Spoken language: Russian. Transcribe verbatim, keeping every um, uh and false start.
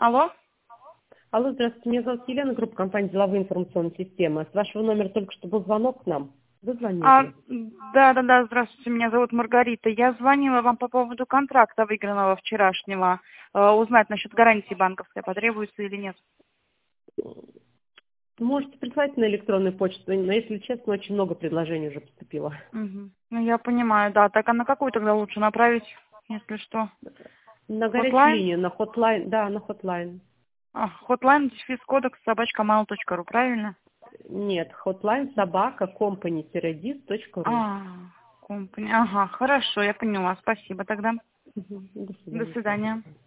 Алло? Алло, здравствуйте, меня зовут Елена, группа компании «Деловые информационные системы». С вашего номера только что был звонок к нам. Вы А, звонили? да, да, да, здравствуйте, меня зовут Маргарита. Я звонила вам по поводу контракта, выигранного вчерашнего. Э, узнать насчет гарантии банковской, потребуется или нет. Можете прислать на электронную почту, но, если честно, очень много предложений уже поступило. Угу. Ну, я понимаю, да. Так, а на какую тогда лучше направить, если что? На горячую Хотлайн? линию, на хотлайн, да, на хотлайн. А, хотлайн, дефис, кодекс, собачка, mail точка ру, правильно? Нет, хотлайн собака компани dis точка ру. А, компания. Ага, хорошо, я поняла. Спасибо тогда. Мгм. До До свидания. свидания.